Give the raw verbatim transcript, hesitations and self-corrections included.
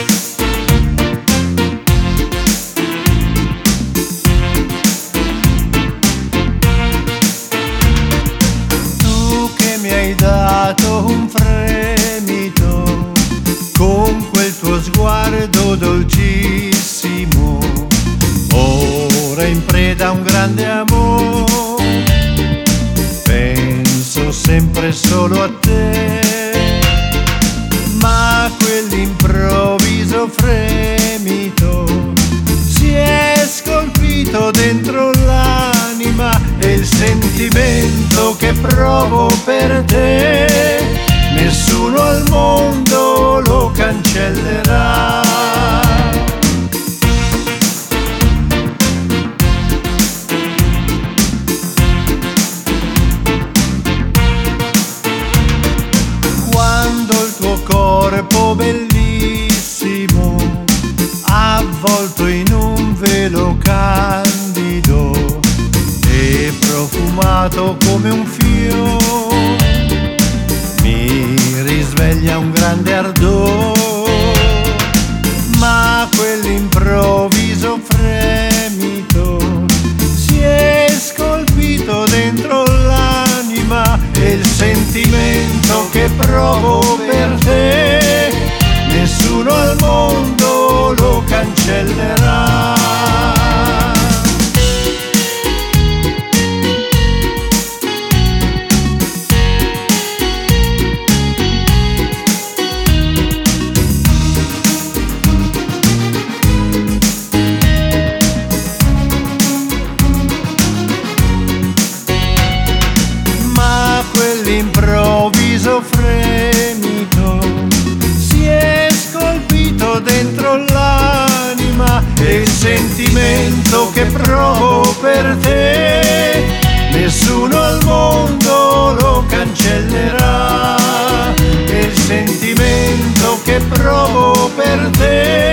Dato un fremito con quel tuo sguardo dolcissimo, ora in preda a un grande amore, penso sempre solo a te, ma quell'improvviso fremito si è scolpito dentro l'anima e il sentimento che provo per te nessuno al mondo lo cancellerà. Quando il tuo corpo bellissimo avvolto in un velo candido e profumato come un fiore mi risveglia un grande ardore, ma quell'improvviso fremito si è scolpito dentro l'anima e il sentimento che provo per te nessuno al mondo lo cancellerà. Quell'improvviso fremito si è scolpito dentro l'anima e il sentimento che provo per te nessuno al mondo lo cancellerà. E il sentimento che provo per te